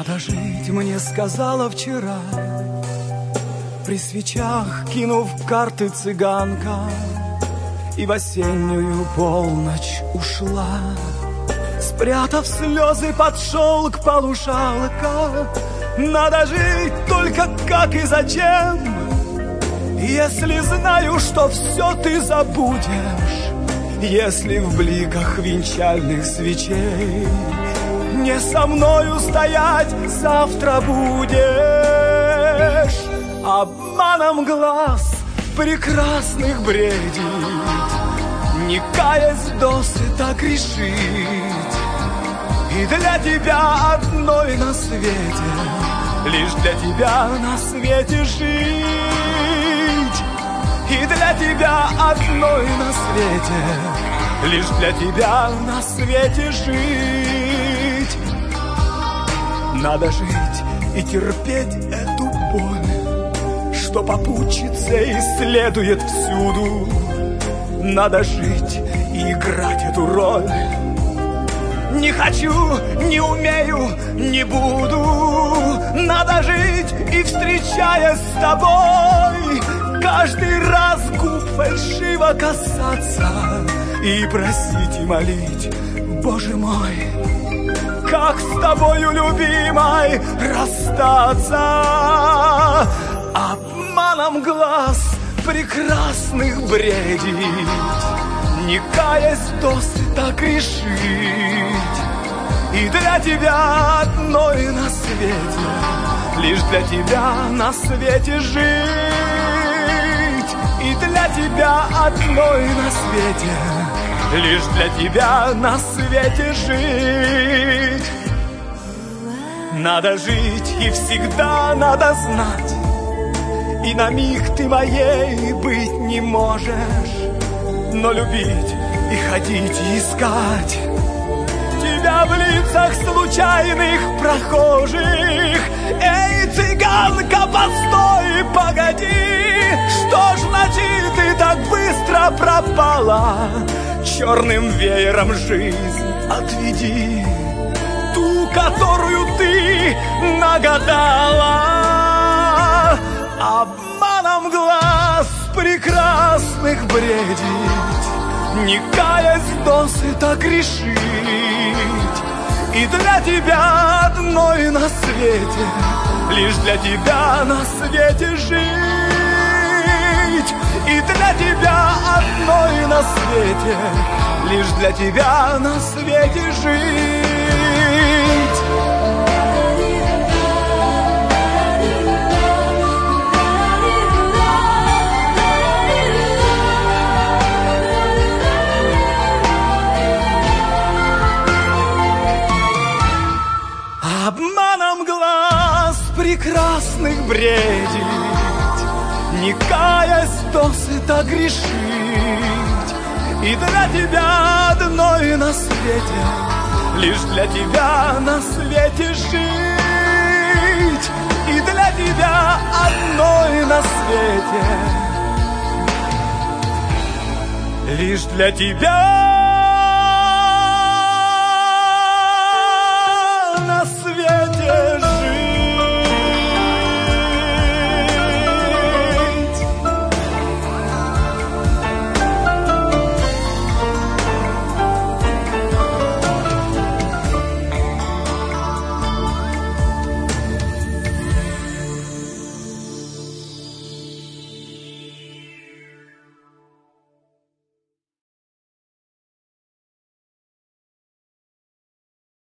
Надо жить, мне сказала вчера, при свечах кинув карты цыганка, и в осеннюю полночь ушла, спрятав слезы под шелк полушалка. Надо жить только как и зачем, если знаю, что все ты забудешь, если в бликах венчальных свечей не со мною стоять завтра будешь. Обманом глаз прекрасных бредить, не каясь досыта грешить, и для тебя одной на свете, лишь для тебя на свете жить, и для тебя одной на свете, лишь для тебя на свете жить. Надо жить и терпеть эту боль, что попутчица и следует всюду. Надо жить и играть эту роль. Не хочу, не умею, не буду. Надо жить и, встречаясь с тобой, каждый раз губ фальшиво касаться и просить и молить: Боже мой, как с тобою, любимой, расстаться. Обманом глаз прекрасных бредить, не каясь досыта грешить, и для тебя одной на свете, лишь для тебя на свете жить, и для тебя одной на свете, лишь для тебя на свете жить. Надо жить и всегда надо знать, и на миг ты моей быть не можешь, но любить и ходить и искать тебя в лицах случайных прохожих. Эй, цыганка, постой, погоди, что ж значит ты так быстро пропала? Черным веером жизнь отведи, ту, которую ты нагадала. Обманом глаз прекрасных бредить, не каясь досыта грешить, и для тебя одной на свете, лишь для тебя на свете жить, и для тебя одной на свете, лишь для тебя на свете жить. Обманом глаз прекрасных бредить, не каясь досыта грешить, и для тебя одной на свете, лишь для тебя на свете жить, и для тебя одной на свете, лишь для тебя